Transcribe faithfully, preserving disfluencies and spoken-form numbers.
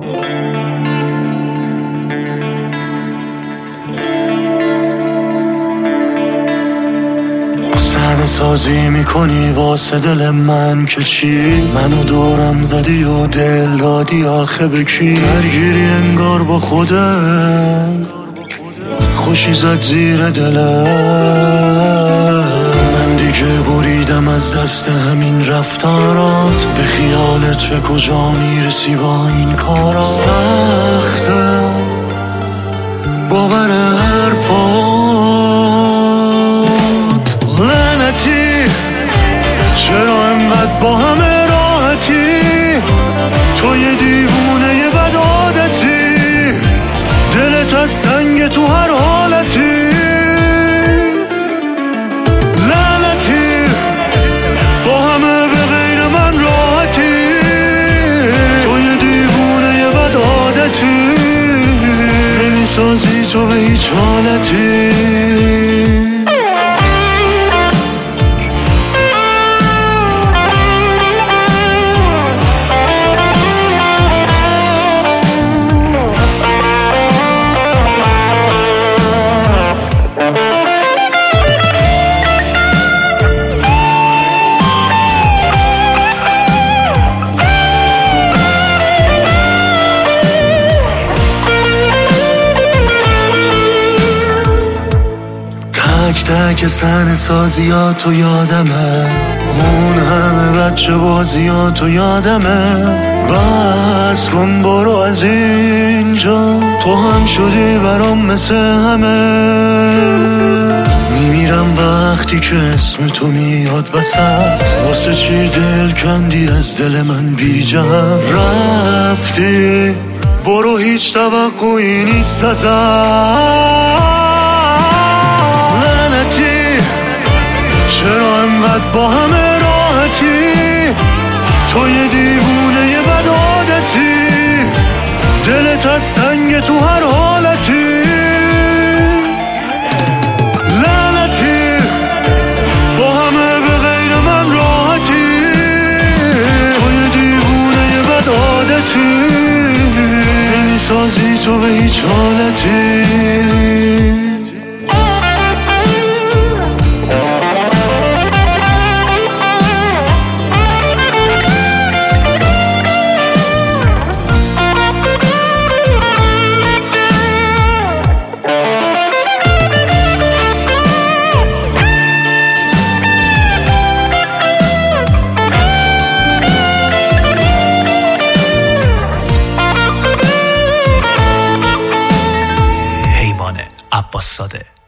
صحنه سازی میکنی واسه دل من که چی؟ منو دورم زدی و دل دادی آخه به کی؟ درگیری انگار با خودت، خوشی زد زیر دلت. من دیگه بریدم از دست همین رفتارات، به خیالت به کجا میرسی با این کارات؟ سخته باور حرفات، لعنتی چرا انقدر با همه راحتی؟ تو یه دیوونه بد عادتی، دلت از تنگ تو هر حالتی. لعنتی با همه به غیر من راحتی، تو یه دیوونه بد عادتی، نمیسازی تو به هیچ حالتی. تک تک صحنه سازیاتو یادمه، اون همه بچه بازیاتو یادمه. بس کن برو از اینجا، تو هم شدی برام مثل همه. میمیرم وقتی که اسم تو میاد وسط، واسه چی دل کندی از دل من بی جهت؟ رفتی برو هیچ توقعی نیست ازت. چرا انقدر با همه راحتی؟ تو یه دیوونه بد عادتی، دلت از تنگ تو هر حالتی. لعنتی با همه به غیر من راحتی، تو یه دیوونه بد عادتی، نمیسازی تو به هیچ حالتی. عباس ساده